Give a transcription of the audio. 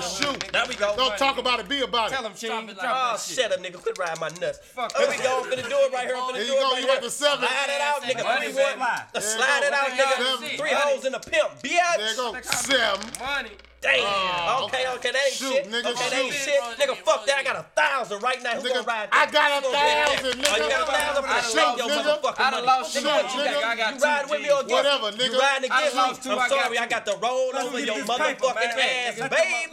shoot. There we go. Don't talk about it, be about it. Tell him, Sheen. Oh, shut up, nigga. Quit riding my nuts. Here we go. I'm finna do it right here. I'm finna Here do you it go, right you here. got the 7. Slide it out, nigga. Money, 3-1. baby. Slide it out, nigga. Seven. 3 hoes in a pimp, There you bitch. go, 7. Money. Damn. Okay, that ain't Shoot, shit. nigga, Okay, that ain't shoot. shit. Nigga, fuck that. I got 1,000 right now. Who Nigga, gonna ride I that? got Who gonna ride that? 1,000, Oh, you got 1,000? nigga. Show your Nigga. motherfucking I done money. lost Shit, two. What you nigga. got? I got You two ride with me or against Whatever, me? nigga. You riding I against lost me? two, I'm I got sorry. I two. got the roll over give your this paper, motherfucking man. ass, Let baby.